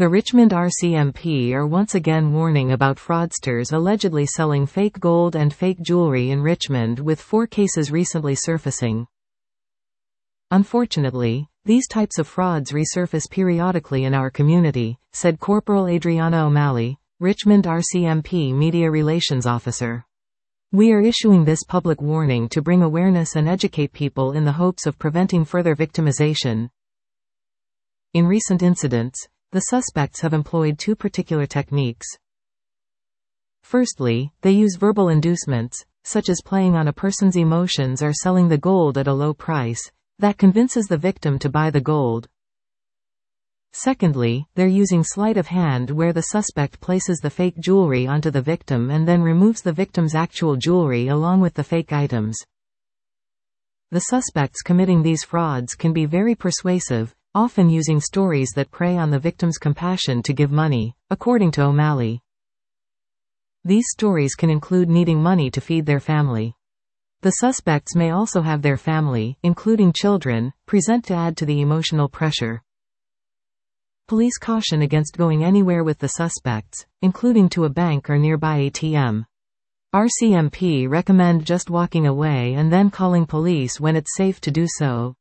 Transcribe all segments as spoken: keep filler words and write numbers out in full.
The Richmond R C M P are once again warning about fraudsters allegedly selling fake gold and fake jewelry in Richmond, with four cases recently surfacing. Unfortunately, these types of frauds resurface periodically in our community, said Corporal Adriana O'Malley, Richmond R C M P Media Relations Officer. We are issuing this public warning to bring awareness and educate people in the hopes of preventing further victimization. In recent incidents, the suspects have employed two particular techniques. Firstly, they use verbal inducements, such as playing on a person's emotions or selling the gold at a low price, that convinces the victim to buy the gold. Secondly, they're using sleight of hand, where the suspect places the fake jewelry onto the victim and then removes the victim's actual jewelry along with the fake items. The suspects committing these frauds can be very persuasive, often using stories that prey on the victim's compassion to give money, according to O'Malley. These stories can include needing money to feed their family. The suspects may also have their family, including children, present to add to the emotional pressure. Police caution against going anywhere with the suspects, including to a bank or nearby A T M. R C M P recommend just walking away and then calling police when it's safe to do so.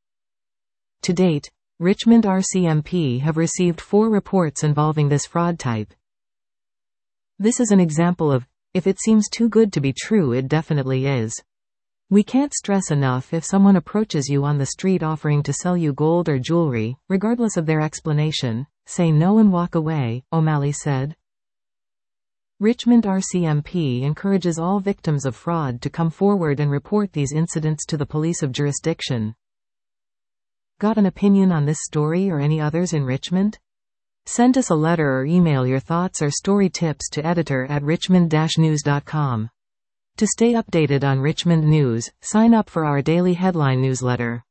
To date, Richmond R C M P have received four reports involving this fraud type. This is an example of, if it seems too good to be true, it definitely is. We can't stress enough, if someone approaches you on the street offering to sell you gold or jewelry, regardless of their explanation, say no and walk away, O'Malley said. Richmond R C M P encourages all victims of fraud to come forward and report these incidents to the police of jurisdiction. Got an opinion on this story or any others in Richmond? Send us a letter or email your thoughts or story tips to editor at richmond dash news dot com. To stay updated on Richmond news, sign up for our daily headline newsletter.